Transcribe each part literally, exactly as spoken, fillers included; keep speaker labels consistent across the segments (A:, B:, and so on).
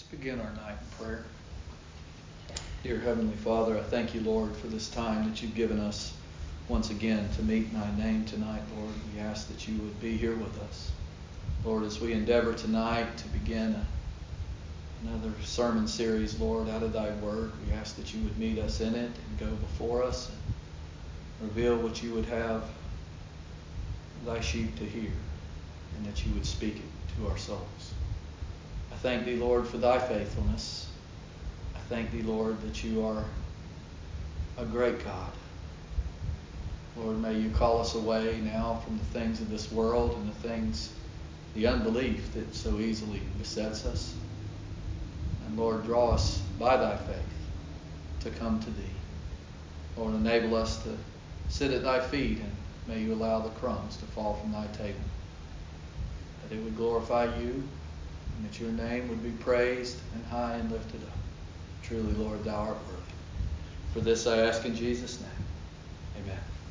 A: Begin our night in prayer. Dear Heavenly Father, I thank you, Lord, for this time that you've given us once again to meet in thy name tonight, Lord. We ask that you would be here with us. Lord, as we endeavor tonight to begin a, another sermon series, Lord, out of thy word, we ask that you would meet us in it and go before us and reveal what you would have thy sheep to hear, and that you would speak it to our souls. I thank thee, Lord, for thy faithfulness. I thank thee, Lord, that you are a great God. Lord, may you call us away now from the things of this world and the things, the unbelief that so easily besets us. And Lord, draw us by thy faith to come to thee. Lord, enable us to sit at thy feet, and may you allow the crumbs to fall from thy table, that it would glorify you, and that your name would be praised and high and lifted up. Truly, Lord, thou art worthy. For this I ask in Jesus' name.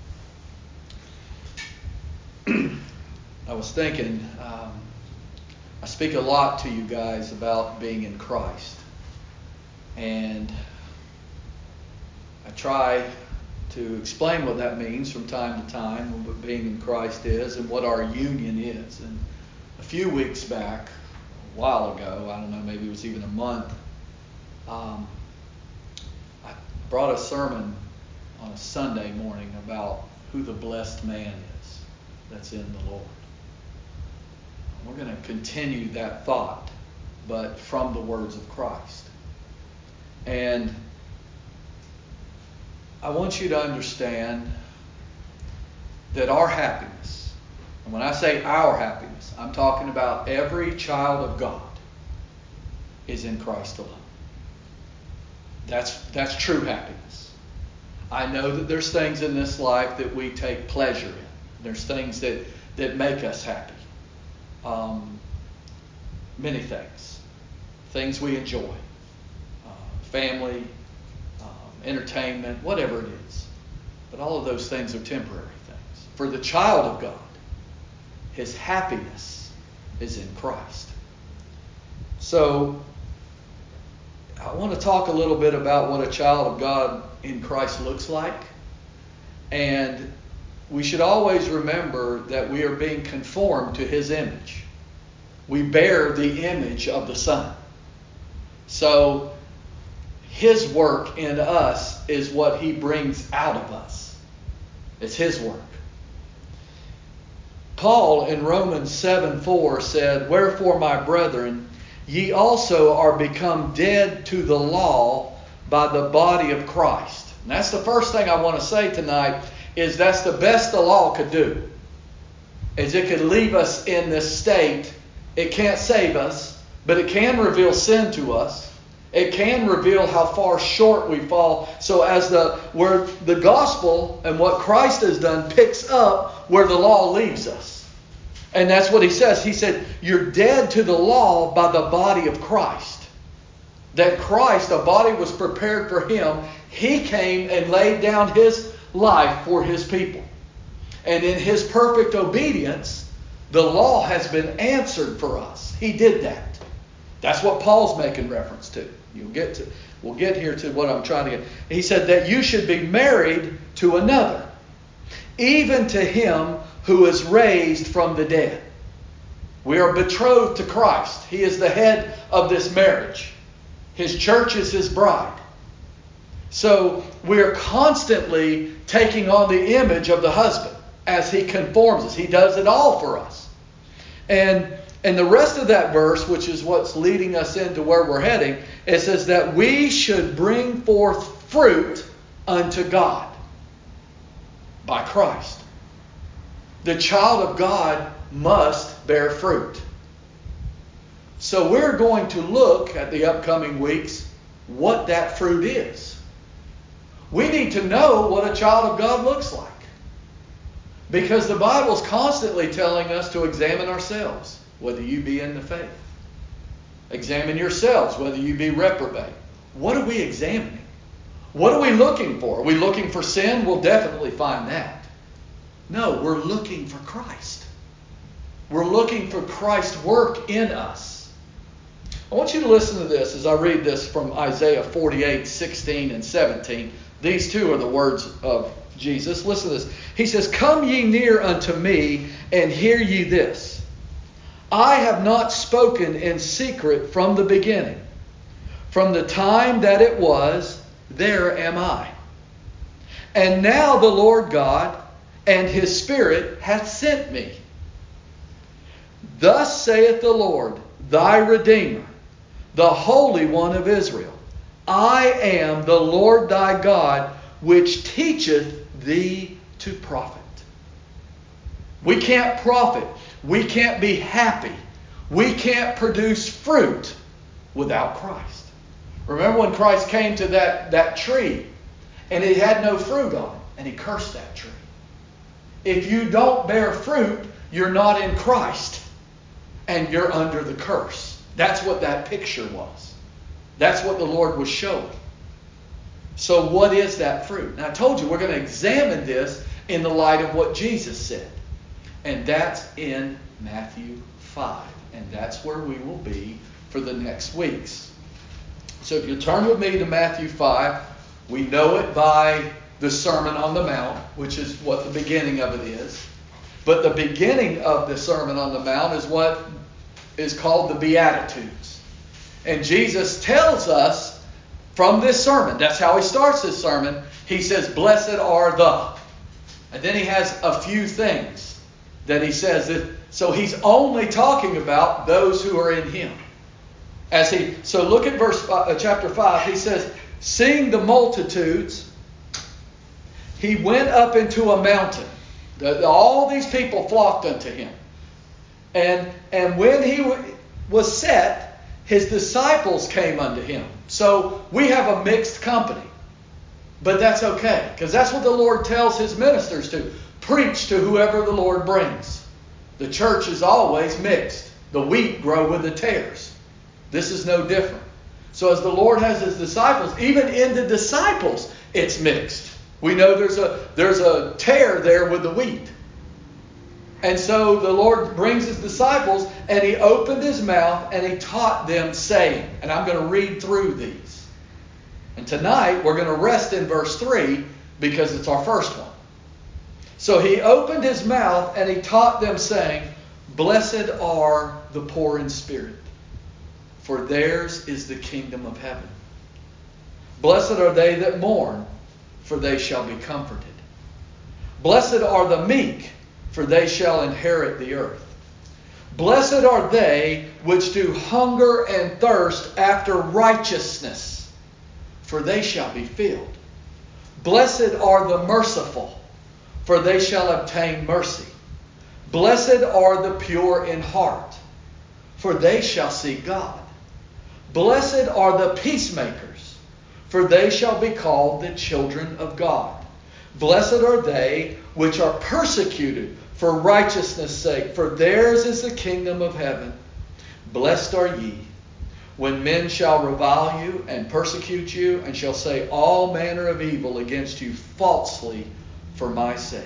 A: Amen. I was thinking, um, I speak a lot to you guys about being in Christ. And I try to explain what that means from time to time, what being in Christ is and what our union is. And a few weeks back, a while ago, I don't know, maybe it was even a month, um, I brought a sermon on a Sunday morning about who the blessed man is that's in the Lord. We're going to continue that thought, but from the words of Christ. And I want you to understand that our happiness, and when I say our happiness, I'm talking about every child of God, is in Christ alone. That's that's true happiness. I know that there's things in this life that we take pleasure in. There's things that, that make us happy. Um, many things. Things we enjoy. Uh, family, um, entertainment, whatever it is. But all of those things are temporary things. For the child of God, his happiness is in Christ. So, I want to talk a little bit about what a child of God in Christ looks like. And we should always remember that we are being conformed to his image. We bear the image of the Son. So, his work in us is what he brings out of us. It's his work. Paul in Romans seven four said, "Wherefore, my brethren, ye also are become dead to the law by the body of Christ." And that's the first thing I want to say tonight, is that's the best the law could do. Is it could leave us in this state. It can't save us, but it can reveal sin to us. It can reveal how far short we fall. So as the where the gospel and what Christ has done picks up where the law leaves us. And that's what he says. He said, you're dead to the law by the body of Christ. That Christ, a body was prepared for him. He came and laid down his life for his people. And in his perfect obedience, the law has been answered for us. He did that. That's what Paul's making reference to. You'll get to, we'll get here to what I'm trying to get. He said that you should be married to another, even to him who is raised from the dead. We are betrothed to Christ. He is the head of this marriage. His church is his bride. So we are constantly taking on the image of the husband as he conforms us. He does it all for us. And And the rest of that verse, which is what's leading us into where we're heading, it says that we should bring forth fruit unto God by Christ. The child of God must bear fruit. So we're going to look at the upcoming weeks what that fruit is. We need to know what a child of God looks like. Because the Bible's constantly telling us to examine ourselves. Whether you be in the faith. Examine yourselves, whether you be reprobate. What are we examining? What are we looking for? Are we looking for sin? We'll definitely find that. No, we're looking for Christ. We're looking for Christ's work in us. I want you to listen to this as I read this from Isaiah forty-eight, sixteen and seventeen. These two are the words of Jesus. Listen to this. He says, "Come ye near unto me, and hear ye this. I have not spoken in secret from the beginning. From the time that it was, there am I. And now the Lord God and his Spirit hath sent me. Thus saith the Lord, thy Redeemer, the Holy One of Israel. I am the Lord thy God, which teacheth thee to profit." We can't profit. We can't be happy. We can't produce fruit without Christ. Remember when Christ came to that, that tree and it had no fruit on it, and he cursed that tree. If you don't bear fruit, you're not in Christ and you're under the curse. That's what that picture was. That's what the Lord was showing. So what is that fruit? Now I told you we're going to examine this in the light of what Jesus said. And that's in Matthew five. And that's where we will be for the next weeks. So if you turn with me to Matthew five, we know it by the Sermon on the Mount, which is what the beginning of it is. But the beginning of the Sermon on the Mount is what is called the Beatitudes. And Jesus tells us from this sermon, that's how he starts this sermon, he says, "Blessed are the." And then he has a few things that he says. That, so he's only talking about those who are in him. As he, so look at verse uh, chapter five. He says, "Seeing the multitudes, he went up into a mountain." The, the, all these people flocked unto him. And, and when he w- was set, his disciples came unto him. So we have a mixed company. But that's okay, because that's what the Lord tells his ministers to. Preach to whoever the Lord brings. The church is always mixed. The wheat grow with the tares. This is no different. So as the Lord has his disciples, even in the disciples, it's mixed. We know there's a there's a tare there with the wheat. And so the Lord brings his disciples, and he opened his mouth and he taught them, saying, and I'm going to read through these. And tonight we're going to rest in verse three because it's our first one. So he opened his mouth and he taught them, saying, "Blessed are the poor in spirit, for theirs is the kingdom of heaven. Blessed are they that mourn, for they shall be comforted. Blessed are the meek, for they shall inherit the earth. Blessed are they which do hunger and thirst after righteousness, for they shall be filled. Blessed are the merciful, for they shall obtain mercy. Blessed are the pure in heart, for they shall see God. Blessed are the peacemakers, for they shall be called the children of God. Blessed are they which are persecuted for righteousness' sake, for theirs is the kingdom of heaven. Blessed are ye, when men shall revile you and persecute you, and shall say all manner of evil against you falsely for my sake.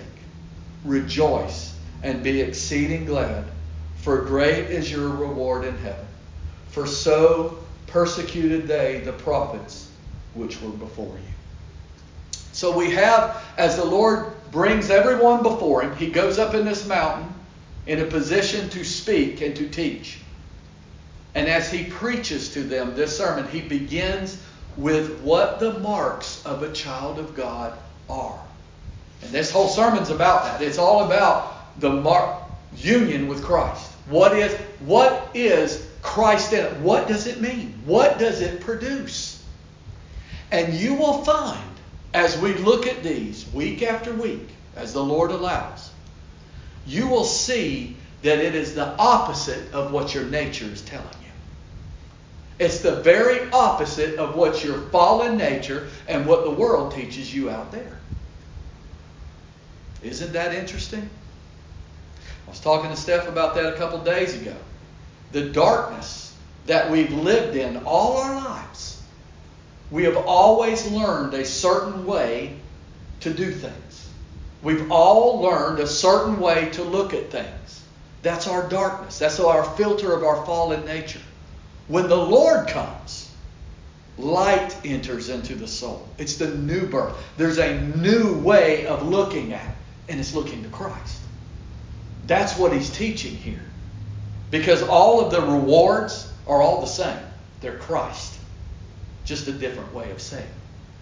A: Rejoice and be exceeding glad, for great is your reward in heaven. For so persecuted they the prophets which were before you." So we have, as the Lord brings everyone before him, he goes up in this mountain in a position to speak and to teach. And as he preaches to them this sermon, he begins with what the marks of a child of God are. And this whole sermon's about that. It's all about the mark, union with Christ. What is, what is Christ in it? What does it mean? What does it produce? And you will find, as we look at these week after week, as the Lord allows, you will see that it is the opposite of what your nature is telling you. It's the very opposite of what your fallen nature and what the world teaches you out there. Isn't that interesting? I was talking to Steph about that a couple days ago. The darkness that we've lived in all our lives. We have always learned a certain way to do things. We've all learned a certain way to look at things. That's our darkness. That's our filter of our fallen nature. When the Lord comes, light enters into the soul. It's the new birth. There's a new way of looking at it, and it's looking to Christ. That's what he's teaching here. Because all of the rewards are all the same. They're Christ. Just a different way of saying it.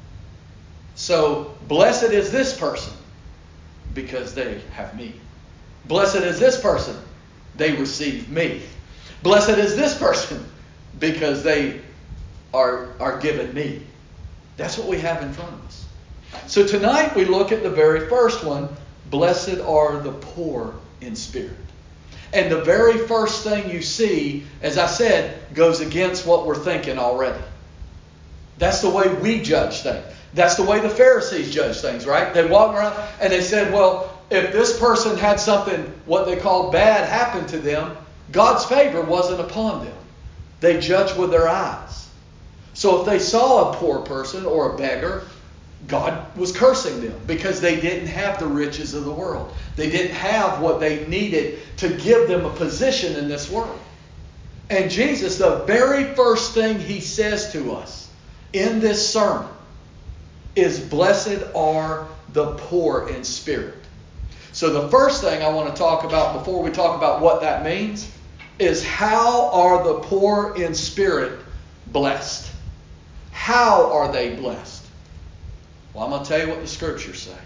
A: So, blessed is this person because they have me. Blessed is this person, they receive me. Blessed is this person because they are, are given me. That's what we have in front of us. So tonight we look at the very first one. Blessed are the poor in spirit. And the very first thing you see, as I said, goes against what we're thinking already. That's the way we judge things. That's the way the Pharisees judge things, right? They walk around and they said, well, if this person had something, what they call bad, happen to them, God's favor wasn't upon them. They judge with their eyes. So if they saw a poor person or a beggar, God was cursing them because they didn't have the riches of the world. They didn't have what they needed to give them a position in this world. And Jesus, the very first thing he says to us in this sermon is, blessed are the poor in spirit. So the first thing I want to talk about before we talk about what that means is, how are the poor in spirit blessed? How are they blessed? Well, I'm going to tell you what the scriptures say.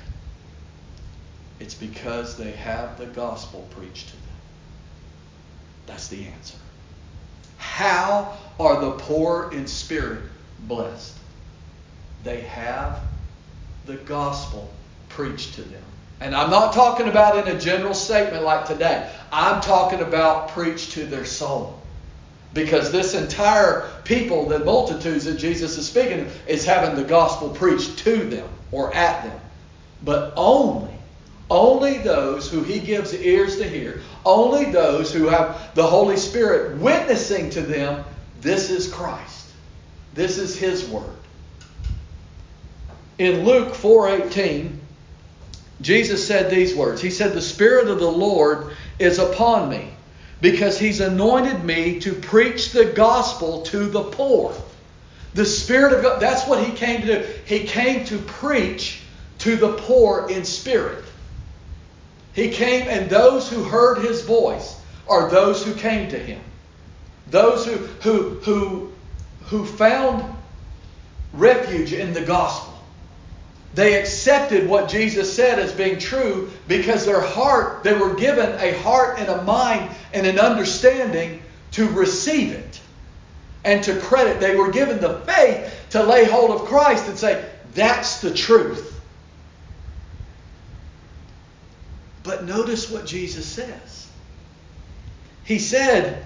A: It's because they have the gospel preached to them. That's the answer. How are the poor in spirit blessed? They have the gospel preached to them. And I'm not talking about in a general statement like today. I'm talking about preached to their soul. Because this entire people, the multitudes that Jesus is speaking of, is having the gospel preached to them or at them. But only, only those who he gives ears to hear, only those who have the Holy Spirit witnessing to them, this is Christ. This is his word. In Luke four eighteen, Jesus said these words. He said, the Spirit of the Lord is upon me, because he's anointed me to preach the gospel to the poor. The Spirit of God, that's what he came to do. He came to preach to the poor in spirit. He came, and those who heard his voice are those who came to him. Those who, who, who, who found refuge in the gospel. They accepted what Jesus said as being true because their heart, they were given a heart and a mind and an understanding to receive it and to credit. They were given the faith to lay hold of Christ and say, that's the truth. But notice what Jesus says. He said,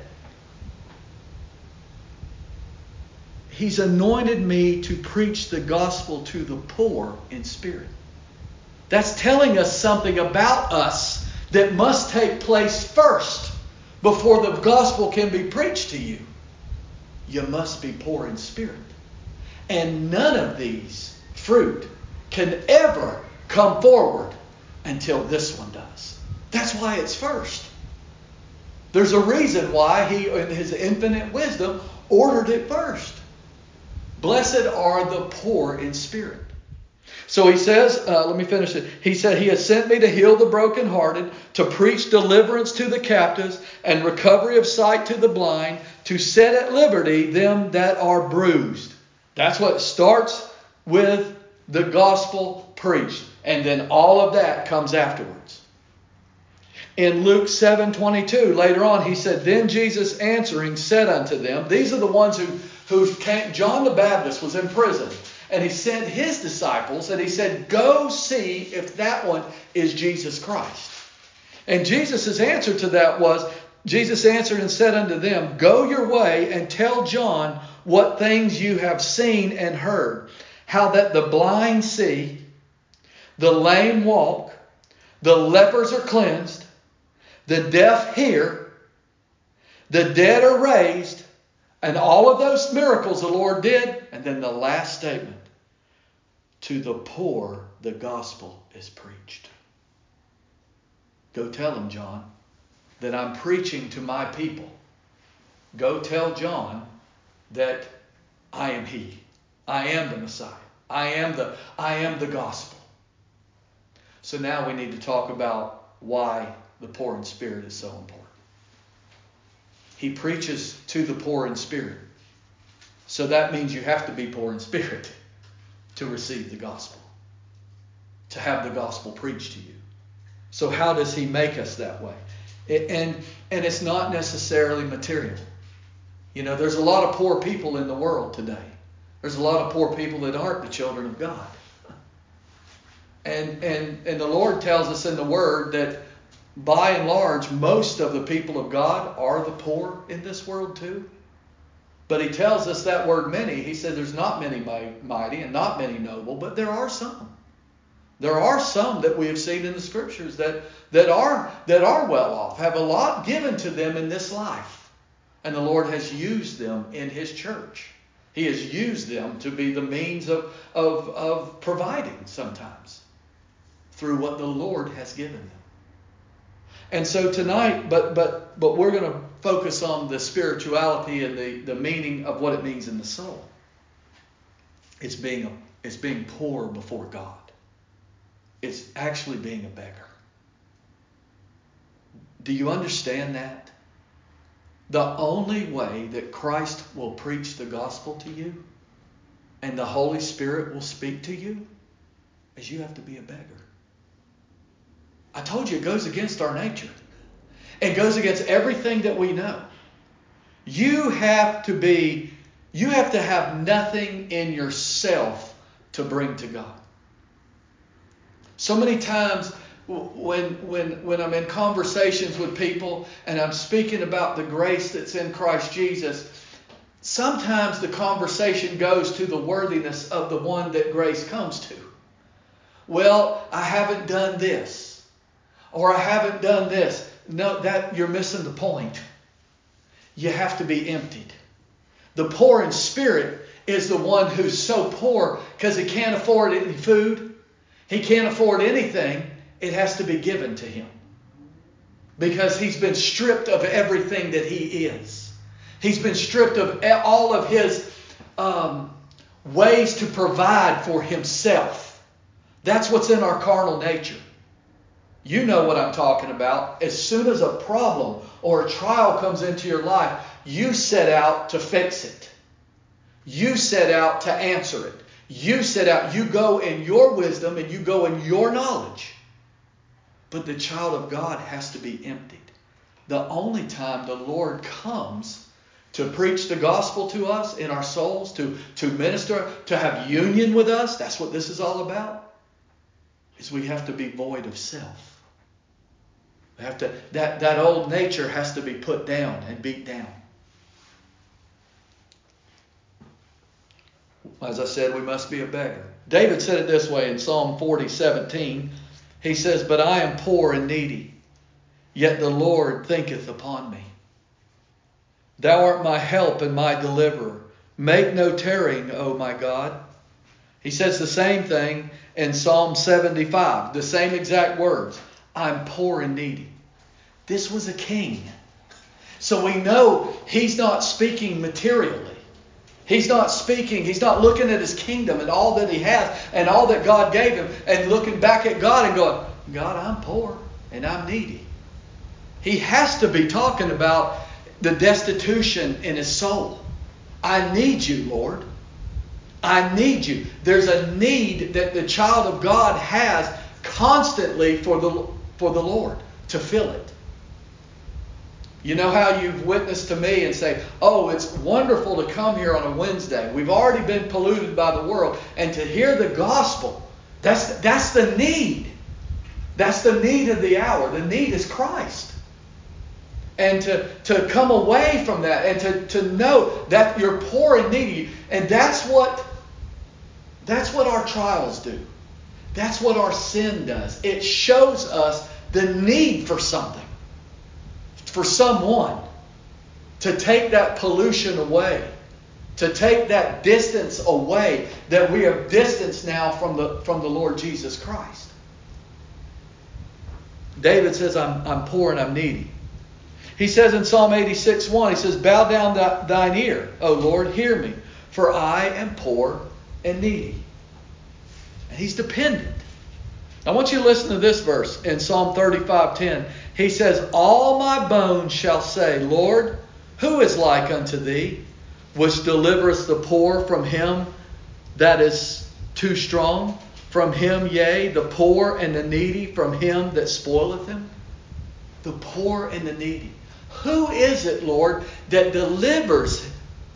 A: he's anointed me to preach the gospel to the poor in spirit. That's telling us something about us that must take place first before the gospel can be preached to you. You must be poor in spirit. And none of these fruit can ever come forward until this one does. That's why it's first. There's a reason why he, in his infinite wisdom, ordered it first. Blessed are the poor in spirit. So he says, uh, let me finish it. He said, he has sent me to heal the brokenhearted, to preach deliverance to the captives, and recovery of sight to the blind, to set at liberty them that are bruised. That's what starts with the gospel preached. And then all of that comes afterwards. In Luke seven twenty-two, later on, he said, then Jesus answering said unto them, these are the ones who, who came, John the Baptist was in prison. And he sent his disciples and he said, go see if that one is Jesus Christ. And Jesus' answer to that was, Jesus answered and said unto them, go your way and tell John what things you have seen and heard, how that the blind see, the lame walk, the lepers are cleansed, the deaf hear, the dead are raised, and all of those miracles the Lord did. And then the last statement, to the poor the gospel is preached. Go tell them, John, that I'm preaching to my people. Go tell John that I am He. I am the Messiah. I am the, I am the gospel. So now we need to talk about why the poor in spirit is so important. He preaches to the poor in spirit. So that means you have to be poor in spirit to receive the gospel, to have the gospel preached to you. So how does He make us that way? It, and, and it's not necessarily material. You know, there's a lot of poor people in the world today. There's a lot of poor people that aren't the children of God. And, and, and the Lord tells us in the Word that by and large, most of the people of God are the poor in this world too. But He tells us that word many. He said there's not many mighty and not many noble, but there are some. There are some that we have seen in the Scriptures that, that are that are well off, have a lot given to them in this life. And the Lord has used them in His church. He has used them to be the means of, of, of providing sometimes through what the Lord has given them. And so tonight, but but but we're going to focus on the spirituality and the, the meaning of what it means in the soul. It's being a, it's being poor before God. It's actually being a beggar. Do you understand that? The only way that Christ will preach the gospel to you and the Holy Spirit will speak to you is you have to be a beggar. I told you it goes against our nature. It goes against everything that we know. You have to be, you have to have nothing in yourself to bring to God. So many times when, when, when I'm in conversations with people and I'm speaking about the grace that's in Christ Jesus, sometimes the conversation goes to the worthiness of the one that grace comes to. Well, I haven't done this. Or I haven't done this. No, that you're missing the point. You have to be emptied. The poor in spirit is the one who's so poor because he can't afford any food. He can't afford anything. It has to be given to him. Because he's been stripped of everything that he is. He's been stripped of all of his um, ways to provide for himself. That's what's in our carnal nature. You know what I'm talking about. As soon as a problem or a trial comes into your life, you set out to fix it. You set out to answer it. You set out, you go in your wisdom and you go in your knowledge. But the child of God has to be emptied. The only time the Lord comes to preach the gospel to us in our souls, to, to minister, to have union with us, that's what this is all about, is we have to be void of self. We have to, that, that old nature has to be put down and beat down. As I said, we must be a beggar. David said it this way in Psalm forty, seventeen. He says, "But I am poor and needy, yet the Lord thinketh upon me. Thou art my help and my deliverer. Make no tarrying, O my God." He says the same thing in Psalm seventy-five, the same exact words. I'm poor and needy. This was a king. So we know he's not speaking materially. He's not speaking, he's not looking at his kingdom and all that he has and all that God gave him and looking back at God and going, God, I'm poor and I'm needy. He has to be talking about the destitution in his soul. I need you, Lord. I need you. There's a need that the child of God has constantly for the for the Lord to fill it. You know how you've witnessed to me and say, oh, it's wonderful to come here on a Wednesday. We've already been polluted by the world. And to hear the gospel, that's, that's the need. That's the need of the hour. The need is Christ. And to, to come away from that and to, to know that you're poor and needy. And that's what, that's what our trials do. That's what our sin does. It shows us the need for something. For someone to take that pollution away. To take that distance away that we have distanced now from the, from the Lord Jesus Christ. David says, I'm, I'm poor and I'm needy. He says in Psalm eighty-six one, he says, bow down th- thine ear, O Lord, hear me, for I am poor and needy. And he's dependent. I want you to listen to this verse in Psalm thirty-five ten. He says, all my bones shall say, Lord, who is like unto thee, which delivereth the poor from him that is too strong, from him, yea, the poor and the needy, from him that spoileth him? The poor and the needy. Who is it, Lord, that delivers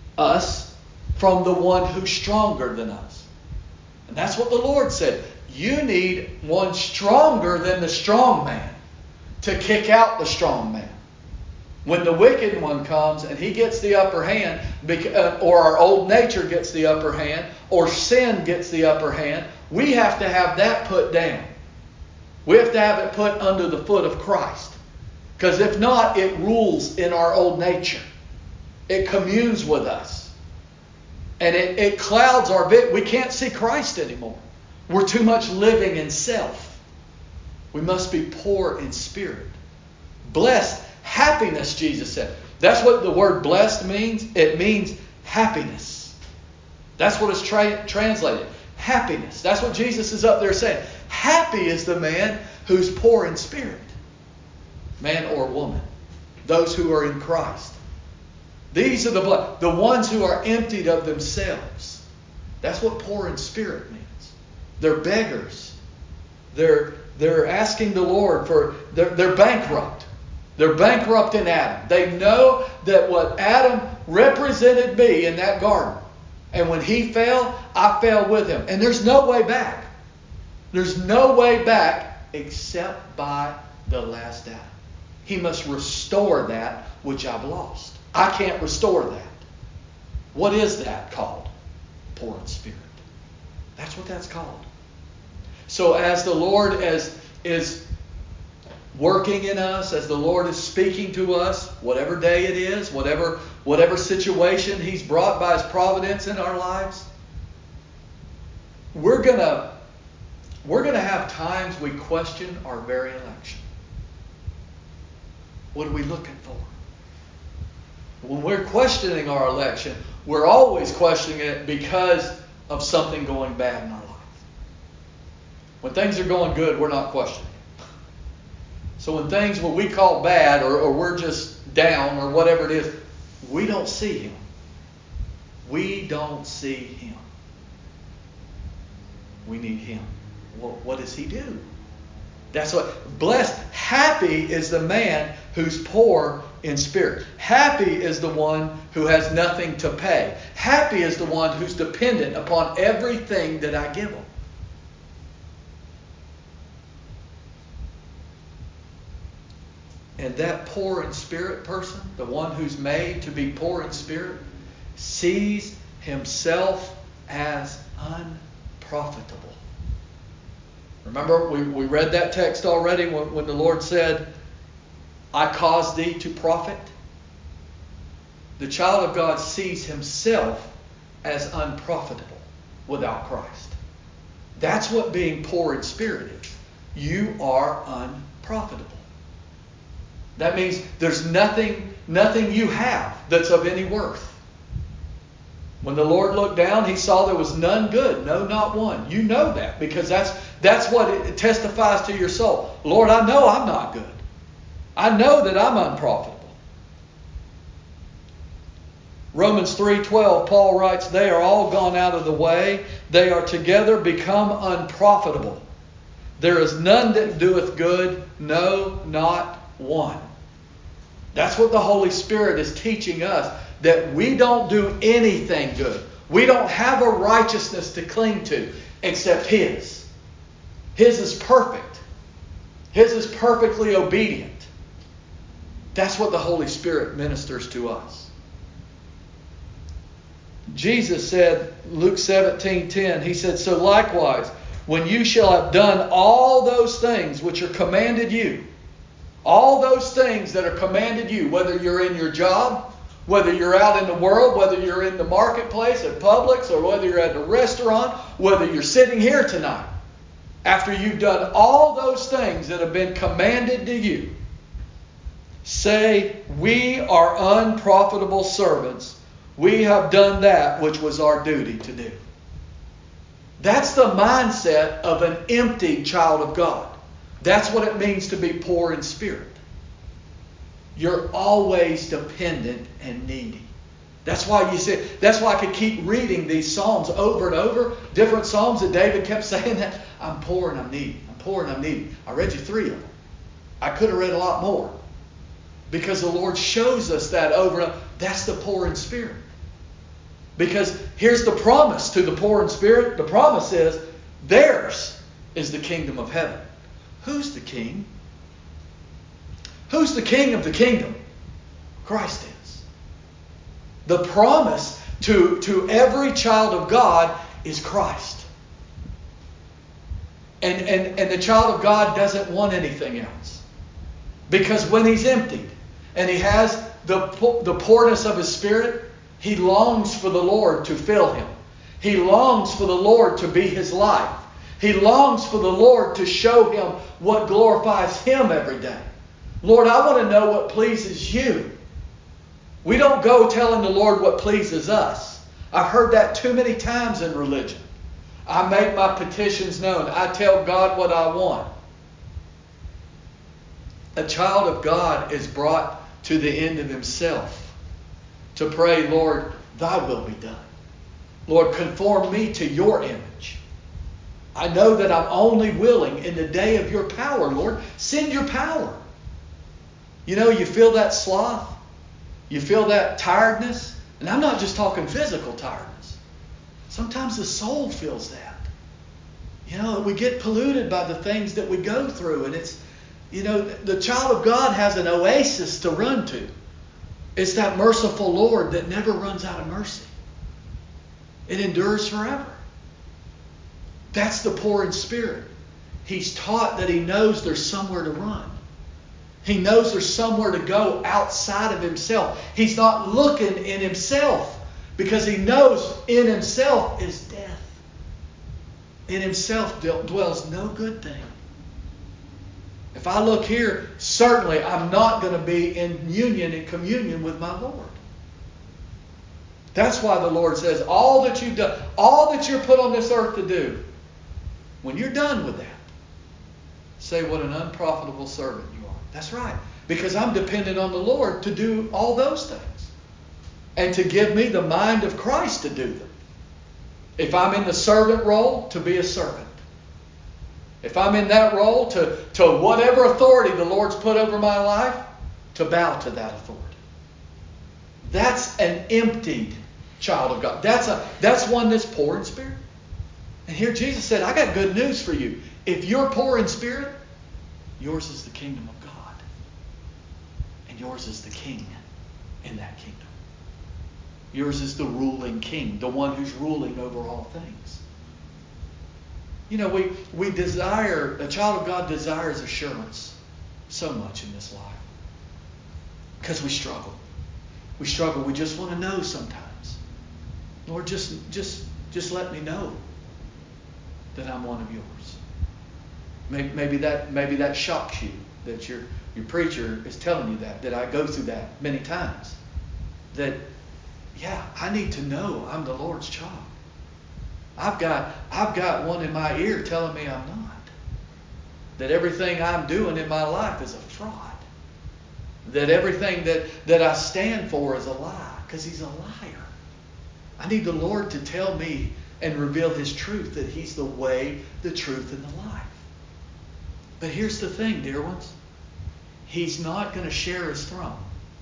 A: us from the one who's stronger than us? And that's what the Lord said. You need one stronger than the strong man to kick out the strong man. When the wicked one comes and he gets the upper hand, or our old nature gets the upper hand, or sin gets the upper hand, we have to have that put down. We have to have it put under the foot of Christ. Because if not, it rules in our old nature. It communes with us. And it, it clouds our vision. We can't see Christ anymore. We're too much living in self. We must be poor in spirit. Blessed, happiness, Jesus said. That's what the word blessed means. It means happiness. That's what it's tra- translated. Happiness. That's what Jesus is up there saying. Happy is the man who's poor in spirit. Man or woman. Those who are in Christ. These are the blessed. The ones who are emptied of themselves. That's what poor in spirit means. They're beggars. They're, they're asking the Lord for... They're, they're bankrupt. They're bankrupt in Adam. They know that what Adam represented me in that garden. And when he fell, I fell with him. And there's no way back. There's no way back except by the last Adam. He must restore that which I've lost. I can't restore that. What is that called? Poor in spirit. That's what that's called. So as the Lord as, is working in us, as the Lord is speaking to us, whatever day it is, whatever, whatever situation He's brought by His providence in our lives, we're gonna, we're gonna have times we question our very election. What are we looking for? When we're questioning our election, we're always questioning it because of something going bad in our life. When things are going good, we're not questioning it. So when things, what we call bad, or, or we're just down, or whatever it is, we don't see Him. We don't see Him. We need Him. Well, what does He do? That's what, blessed, happy is the man who's poor in spirit. Happy is the one who has nothing to pay. Happy is the one who's dependent upon everything that I give him. And that poor in spirit person, the one who's made to be poor in spirit, sees himself as unprofitable. Remember, we, we read that text already when, when the Lord said, I caused thee to profit. The child of God sees himself as unprofitable without Christ. That's what being poor in spirit is. You are unprofitable. That means there's nothing, nothing you have that's of any worth. When the Lord looked down, He saw there was none good. No, not one. You know that because that's that's what it testifies to your soul. Lord, I know I'm not good. I know that I'm unprofitable. Romans three twelve, Paul writes, they are all gone out of the way. They are together become unprofitable. There is none that doeth good, no, not one. That's what the Holy Spirit is teaching us, that we don't do anything good. We don't have a righteousness to cling to except His. His is perfect. His is perfectly obedient. That's what the Holy Spirit ministers to us. Jesus said, Luke seventeen ten, He said, so likewise, when you shall have done all those things which are commanded you, all those things that are commanded you, whether you're in your job, whether you're out in the world, whether you're in the marketplace at Publix, or whether you're at a restaurant, whether you're sitting here tonight, after you've done all those things that have been commanded to you, say, we are unprofitable servants. We have done that which was our duty to do. That's the mindset of an empty child of God. That's what it means to be poor in spirit. You're always dependent and needy. That's why you say, that's why I could keep reading these Psalms over and over. Different Psalms that David kept saying that. I'm poor and I'm needy. I'm poor and I'm needy. I read you three of them. I could have read a lot more. Because the Lord shows us that over and over. That's the poor in spirit. Because here's the promise to the poor in spirit. The promise is, theirs is the kingdom of heaven. Who's the king? Who's the king of the kingdom? Christ is. The promise to, to every child of God is Christ. And, and, and the child of God doesn't want anything else. Because when he's emptied and he has the, the poorness of his spirit, he longs for the Lord to fill him. He longs for the Lord to be his life. He longs for the Lord to show him what glorifies him every day. Lord, I want to know what pleases you. We don't go telling the Lord what pleases us. I've heard that too many times in religion. I make my petitions known. I tell God what I want. A child of God is brought to the end of himself to pray, Lord, thy will be done. Lord, conform me to your image. I know that I'm only willing in the day of your power, Lord. Send your power. You know, you feel that sloth. You feel that tiredness. And I'm not just talking physical tiredness. Sometimes the soul feels that. You know, we get polluted by the things that we go through. And it's, you know, the child of God has an oasis to run to. It's that merciful Lord that never runs out of mercy. It endures forever. That's the poor in spirit. He's taught that he knows there's somewhere to run. He knows there's somewhere to go outside of himself. He's not looking in himself because he knows in himself is death. In himself dwells no good thing. If I look here, certainly I'm not going to be in union and communion with my Lord. That's why the Lord says, all that you've done, all that you're put on this earth to do, when you're done with that, say what an unprofitable servant you are. That's right. Because I'm dependent on the Lord to do all those things. And to give me the mind of Christ to do them. If I'm in the servant role, to be a servant. If I'm in that role, to, to whatever authority the Lord's put over my life, to bow to that authority. That's an emptied child of God. That's a that's one that's poor in spirit. And here Jesus said, I got good news for you. If you're poor in spirit, yours is the kingdom of God. And yours is the king in that kingdom. Yours is the ruling king, the one who's ruling over all things. You know, we, we desire, a child of God desires assurance so much in this life. Because we struggle. We struggle. We just want to know sometimes. Lord, just, just, just let me know that I'm one of yours. Maybe, maybe that maybe that shocks you, that your, your preacher is telling you that, that I go through that many times. That, yeah, I need to know I'm the Lord's child. I've got I've got one in my ear telling me I'm not. That everything I'm doing in my life is a fraud. That everything that, that I stand for is a lie. Because he's a liar. I need the Lord to tell me and reveal his truth. That he's the way, the truth, and the life. But here's the thing, dear ones. He's not going to share his throne.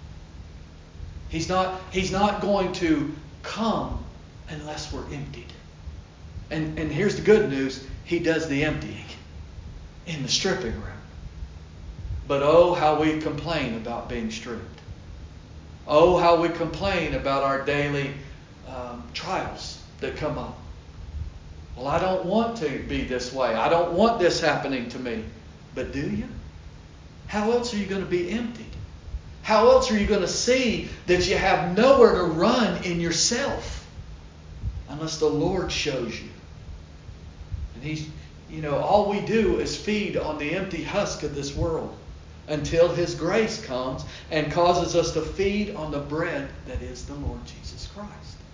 A: He's not, he's not going to come unless we're emptied. And, and here's the good news. He does the emptying in the stripping room. But oh, how we complain about being stripped. Oh, how we complain about our daily um, trials that come up. Well, I don't want to be this way. I don't want this happening to me. But do you? How else are you going to be emptied? How else are you going to see that you have nowhere to run in yourself unless the Lord shows you? And he's, you know, all we do is feed on the empty husk of this world. until His grace comes and causes us to feed on the bread that is the Lord Jesus Christ.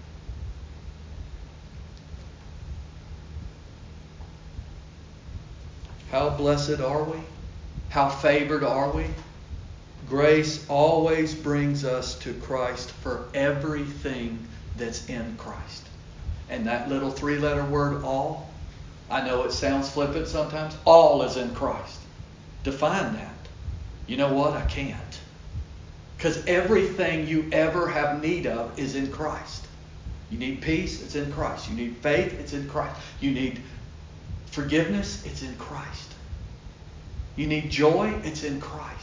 A: How blessed are we? How favored are we? Grace always brings us to Christ for everything that's in Christ. And that little three-letter word, all, I know it sounds flippant sometimes. All is in Christ. Define that. You know what? I can't. Because everything you ever have need of is in Christ. You need peace, it's in Christ. You need faith, it's in Christ. You need forgiveness, it's in Christ. You need joy, it's in Christ.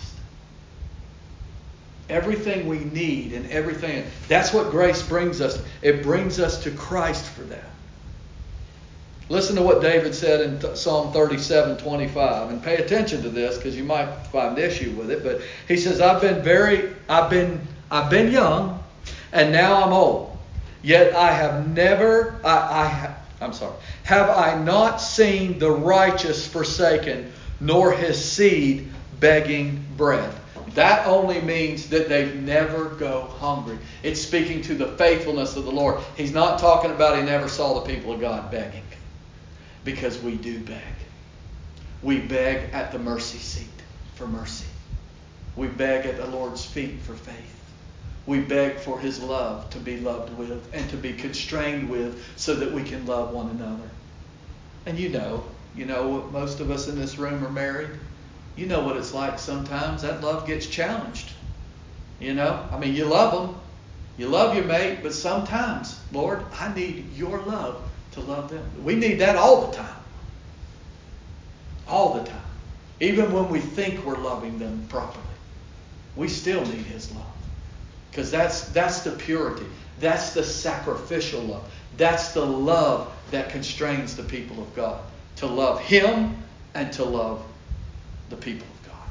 A: Everything we need and everything, that's what grace brings us. It brings us to Christ for that. Listen to what David said in Psalm thirty-seven twenty-five, and pay attention to this because you might find issue with it. But he says, "I've been very, I've been, I've been young, and now I'm old. Yet I have never, I, I, I'm sorry, have I not seen the righteous forsaken, nor his seed begging bread." That only means that they never go hungry. It's speaking to the faithfulness of the Lord. He's not talking about he never saw the people of God begging. Because we do beg. We beg at the mercy seat for mercy. We beg at the Lord's feet for faith. We beg for His love to be loved with and to be constrained with so that we can love one another. And you know, you know, most of us in this room are married. You know what it's like sometimes. That love gets challenged. You know, I mean, you love them. You love your mate, but sometimes, Lord, I need your love to love them. We need that all the time. All the time. Even when we think we're loving them properly, we still need His love. Because that's, that's the purity. That's the sacrificial love. That's the love that constrains the people of God. To love Him and to love the people of God.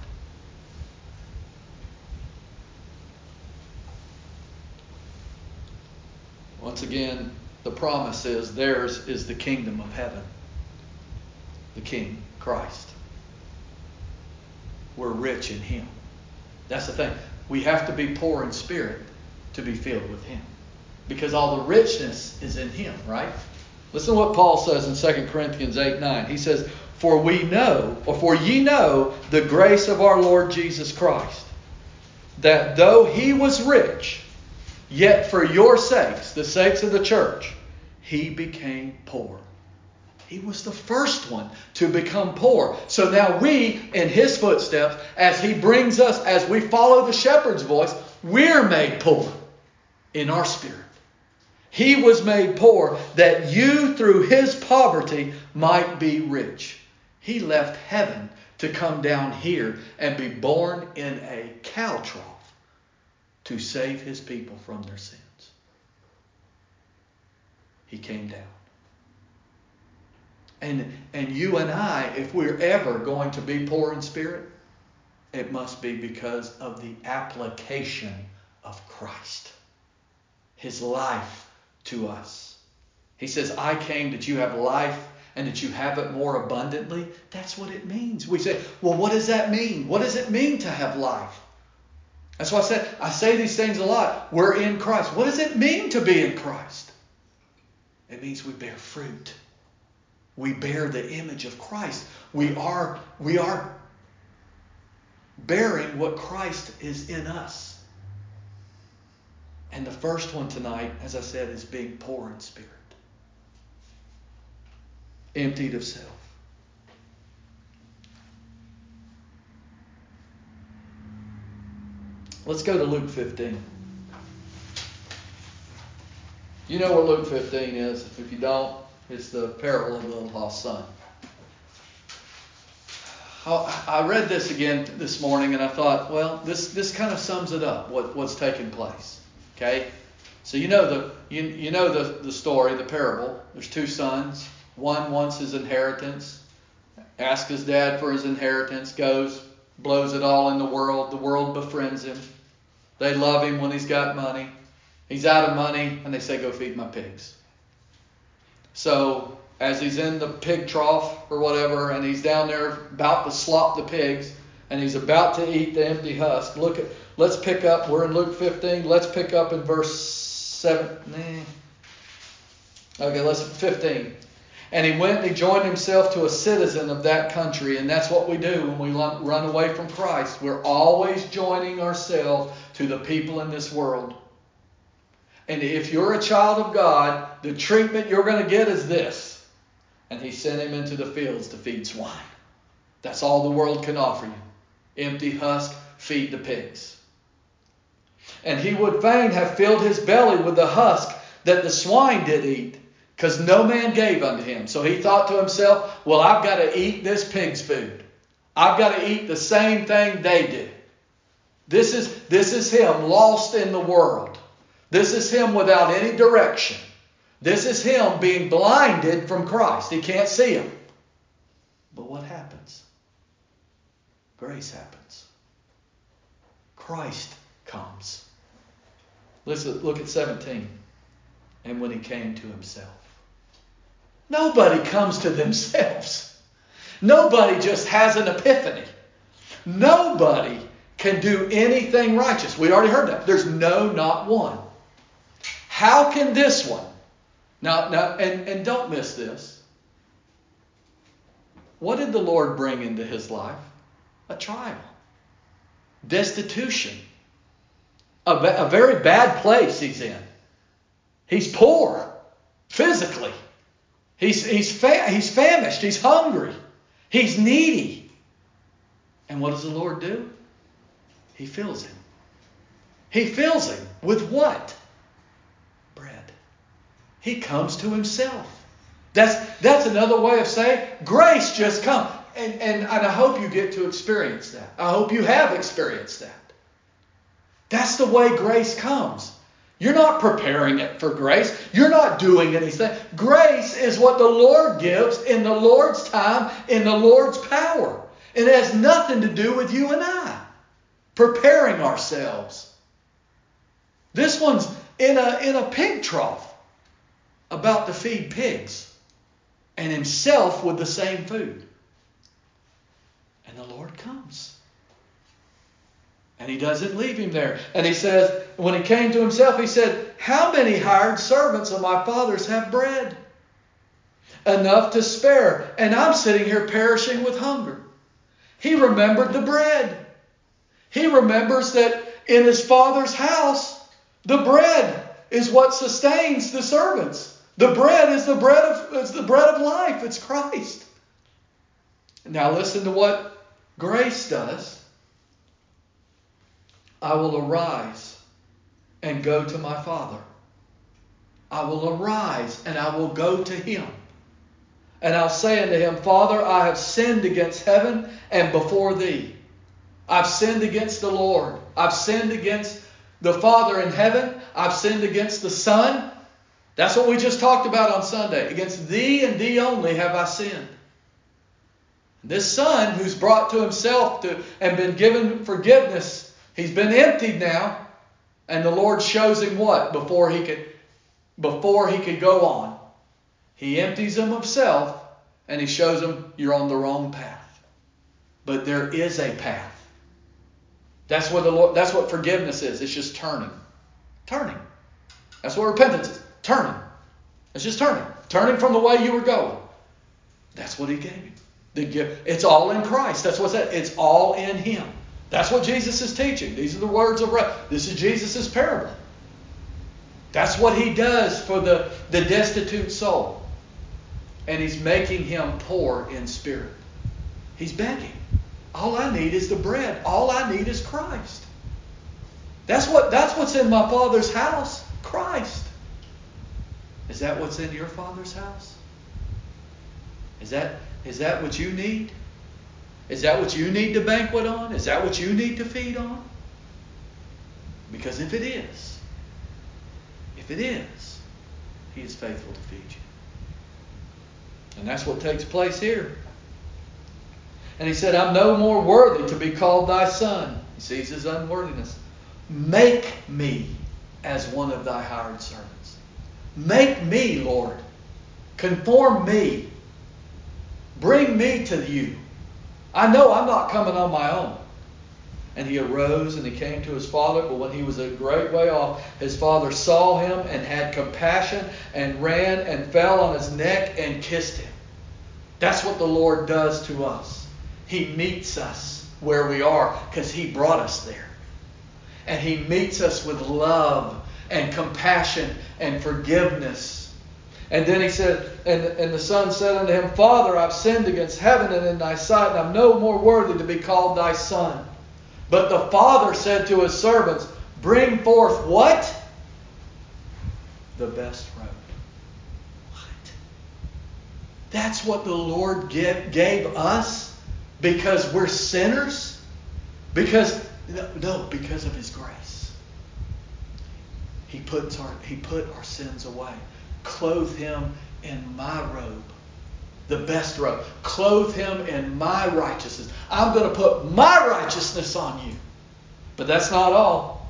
A: Once again, the promise is theirs is the kingdom of heaven. The King, Christ. We're rich in Him. That's the thing. We have to be poor in spirit to be filled with Him. Because all the richness is in Him, right? Listen to what Paul says in Second Corinthians eight nine. He says, "For we know, or for ye know, the grace of our Lord Jesus Christ, that though He was rich, yet for your sakes, the sakes of the church, He became poor." He was the first one to become poor. So now we, in His footsteps, as He brings us, as we follow the shepherd's voice, we're made poor in our spirit. He was made poor that you, through His poverty, might be rich. He left heaven to come down here and be born in a cow trough to save His people from their sins. He came down. And, and you and I, if we're ever going to be poor in spirit, it must be because of the application of Christ. His life to us. He says, "I came that you have life and that you have it more abundantly." That's what it means. We say, well, what does that mean? What does it mean to have life? That's why I said, I say these things a lot. We're in Christ. What does it mean to be in Christ? It means we bear fruit. We bear the image of Christ. We are, we are bearing what Christ is in us. And the first one tonight, as I said, is being poor in spirit. Emptied of self. Let's go to Luke fifteen. You know where Luke fifteen is. If you don't, it's the parable of the little lost son. I read this again this morning and I thought, well, this, this kind of sums it up, what, what's taking place. Okay? So you know the you, you know the, the story, the parable. There's two sons. One wants his inheritance, asks his dad for his inheritance, goes, blows it all in the world. The world befriends him. They love him when he's got money. He's out of money, and they say, "Go feed my pigs." So as he's in the pig trough or whatever, and he's down there about to slop the pigs, and he's about to eat the empty husk. Look at, let's pick up, we're in Luke fifteen, let's pick up in verse seven. Okay, let's fifteen. And he went and he joined himself to a citizen of that country. And that's what we do when we run away from Christ. We're always joining ourselves to the people in this world. And if you're a child of God, the treatment you're going to get is this. And he sent him into the fields to feed swine. That's all the world can offer you. Empty husk, feed the pigs. And he would fain have filled his belly with the husk that the swine did eat, because no man gave unto him. So he thought to himself, well, I've got to eat this pig's food. I've got to eat the same thing they do. This is, this is him lost in the world. This is him without any direction. This is him being blinded from Christ. He can't see him. But what happens? Grace happens. Christ comes. Listen, look at seventeen. And when he came to himself. Nobody comes to themselves. Nobody just has an epiphany. Nobody can do anything righteous. We already heard that. There's no, not one. How can this one? Now, now and, and don't miss this. What did the Lord bring into his life? A trial. Destitution. A, a very bad place he's in. He's poor, physically. He's, he's, fa- he's famished. He's hungry. He's needy. And what does the Lord do? He fills him. He fills him with what? Bread. He comes to himself. That's, that's another way of saying grace just comes. And, and, and I hope you get to experience that. I hope you have experienced that. That's the way grace comes. You're not preparing it for grace. You're not doing anything. Grace is what the Lord gives in the Lord's time, in the Lord's power. It has nothing to do with you and I. Preparing ourselves. This one's in a, in a pig trough, about to feed pigs, and himself with the same food. And the Lord comes. And he doesn't leave him there. And he says, when he came to himself, he said, how many hired servants of my father's have bread? Enough to spare. And I'm sitting here perishing with hunger. He remembered the bread. He remembers that in his father's house, the bread is what sustains the servants. The bread is the bread of, it's the bread of life. It's Christ. Now listen to what grace does. I will arise and go to my Father. I will arise and I will go to him. And I'll say unto him, Father, I have sinned against heaven and before thee. I've sinned against the Lord. I've sinned against the Father in heaven. I've sinned against the Son. That's what we just talked about on Sunday. Against thee and thee only have I sinned. This Son who's brought to himself to, and been given forgiveness, he's been emptied now, and the Lord shows him what before he could, before he could go on. He empties him of self, and he shows him you're on the wrong path. But there is a path. That's what the Lord. That's what forgiveness is. It's just turning, turning. That's what repentance is. Turning. It's just turning, turning from the way you were going. That's what he gave you. The gift. It's all in Christ. That's what's that. It's all in him. That's what Jesus is teaching. These are the words of re- this is Jesus' parable. That's what he does for the, the destitute soul. And he's making him poor in spirit. He's begging. All I need is the bread. All I need is Christ. That's what that's what's in my Father's house. Christ. Is that what's in your Father's house? Is that is that what you need? Is that what you need to banquet on? Is that what you need to feed on? Because if it is, if it is, he is faithful to feed you. And that's what takes place here. And he said, I'm no more worthy to be called thy son. He sees his unworthiness. Make me as one of thy hired servants. Make me, Lord. Conform me. Bring me to you. I know I'm not coming on my own. And he arose and he came to his father. But when he was a great way off, his father saw him and had compassion and ran and fell on his neck and kissed him. That's what the Lord does to us. He meets us where we are because he brought us there. And he meets us with love and compassion and forgiveness. And then he said, and, and the son said unto him, Father, I've sinned against heaven and in thy sight, and I'm no more worthy to be called thy son. But the father said to his servants, bring forth what? The best robe. What? That's what the Lord give, gave us because we're sinners? Because, no, because of his grace. He puts our, he put our sins away. Clothe him in my robe. The best robe. Clothe him in my righteousness. I'm going to put my righteousness on you. But that's not all.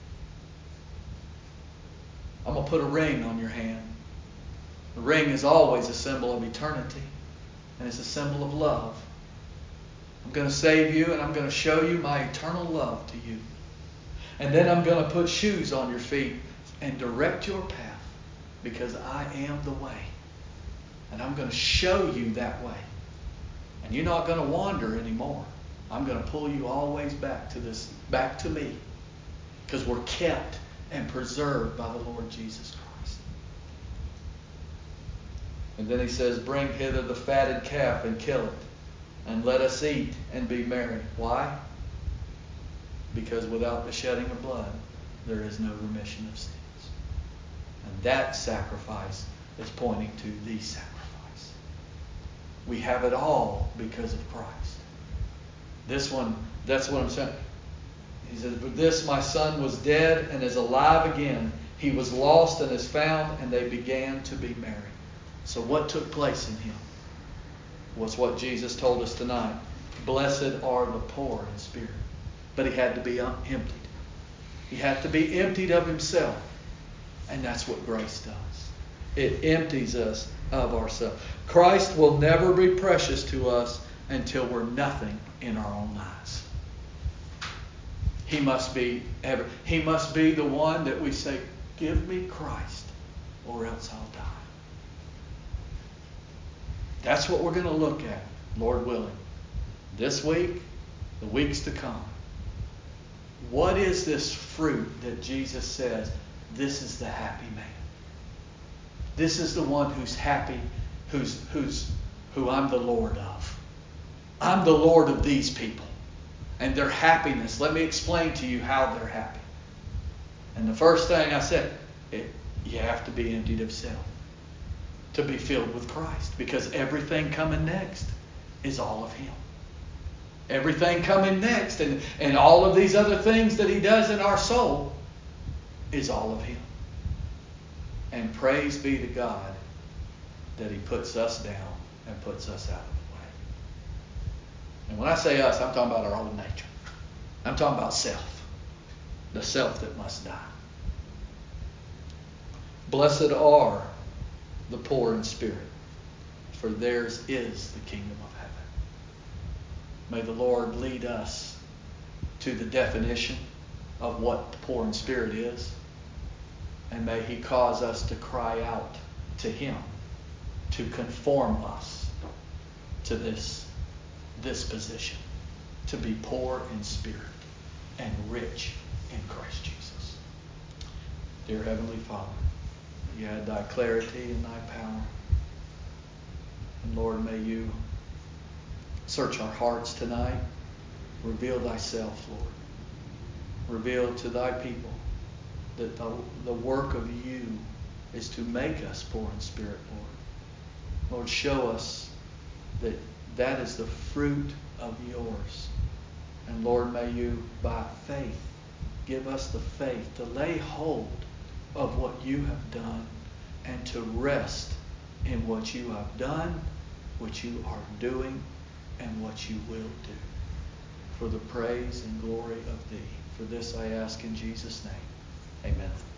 A: I'm going to put a ring on your hand. The ring is always a symbol of eternity. And it's a symbol of love. I'm going to save you and I'm going to show you my eternal love to you. And then I'm going to put shoes on your feet and direct your path because I am the way. And I'm going to show you that way. And you're not going to wander anymore. I'm going to pull you always back to this, back to me. Because we're kept and preserved by the Lord Jesus Christ. And then he says, bring hither the fatted calf and kill it. And let us eat and be merry. Why? Because without the shedding of blood, there is no remission of sins. And that sacrifice is pointing to the sacrifice. We have it all because of Christ. This one, that's what I'm saying. He says, but this my son was dead and is alive again. He was lost and is found, and they began to be merry. So what took place in him was what Jesus told us tonight. Blessed are the poor in spirit. But he had to be emptied. He had to be emptied of himself. And that's what grace does. It empties us of ourselves. Christ will never be precious to us until we're nothing in our own lives. He must be ever. He must be the one that we say, give me Christ or else I'll die. That's what we're going to look at, Lord willing, this week, the weeks to come. What is this fruit that Jesus says, this is the happy man? This is the one who's happy, who's who's who I'm the Lord of. I'm the Lord of these people. And their happiness, let me explain to you how they're happy. And the first thing I said, it, you have to be emptied of self to be filled with Christ. Because everything coming next is all of him. Everything coming next and, and all of these other things that he does in our soul is all of him. And praise be to God that he puts us down and puts us out of the way. And when I say us, I'm talking about our old nature. I'm talking about self. The self that must die. Blessed are the poor in spirit, for theirs is the kingdom of heaven. May the Lord lead us to the definition of what the poor in spirit is. And may he cause us to cry out to him to conform us to this, this position. To be poor in spirit and rich in Christ Jesus. Dear Heavenly Father, you had thy clarity and thy power. And Lord, may you search our hearts tonight. Reveal thyself, Lord. Reveal to thy people that the, the work of you is to make us poor in spirit, Lord. Lord, show us that that is the fruit of yours. And Lord, may you, by faith, give us the faith to lay hold of what you have done and to rest in what you have done, what you are doing, and what you will do. For the praise and glory of thee. For this I ask in Jesus' name. Amen.